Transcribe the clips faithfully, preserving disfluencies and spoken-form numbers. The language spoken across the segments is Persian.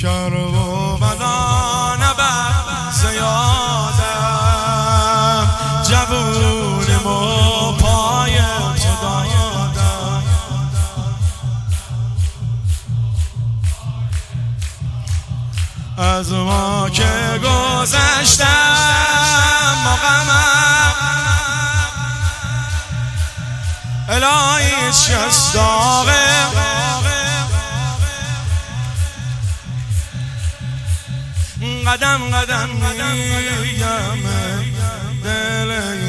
کر و مدان بر زیادم جوونیم و پای دادم از ما که گذشتم مقامم الهی چست داغه قدم قدم میگم دل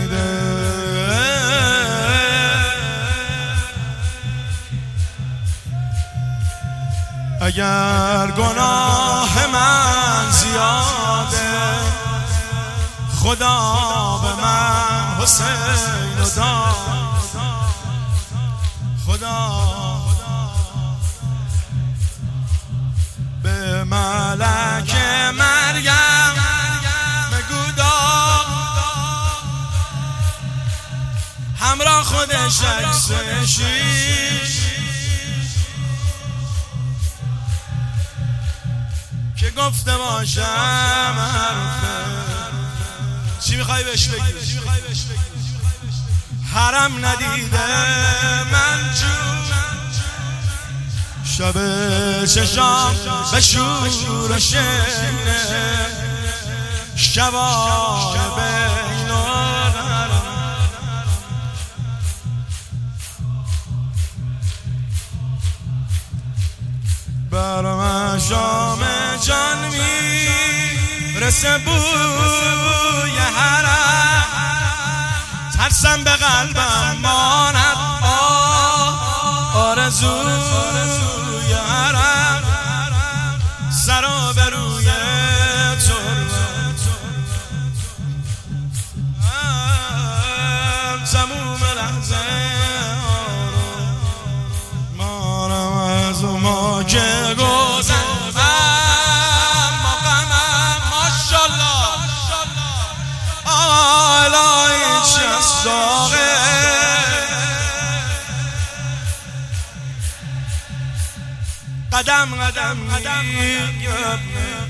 اگر گناه من زیاده خدا به من حسین و داد خدا به ملک مریم بگو داد همراه خودش عکس شیش که گفته باشم حرفه چی میخوای بهش بگی؟ حرم ندیده من جون شب چشام به شور و شنه شبای بین الحرم بر من شام جان میرسه بوی حرم ترسم به قلبم ماند آرزوی حرم سرا به روی تموم لحظه مارم از ما که گذشتم مقامم ماشالله الهی چست داغه قدم قدم میگم